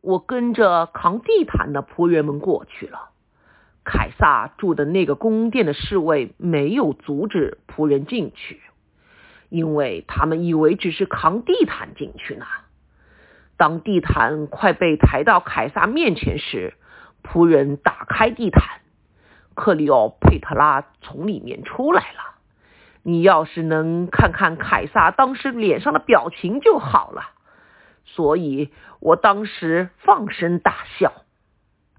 我跟着扛地毯的仆人们过去了。凯撒住的那个宫殿的侍卫没有阻止仆人进去，因为他们以为只是扛地毯进去呢。当地毯快被抬到凯撒面前时，仆人打开地毯，克里奥佩特拉从里面出来了。你要是能看看凯撒当时脸上的表情就好了。所以我当时放声大笑。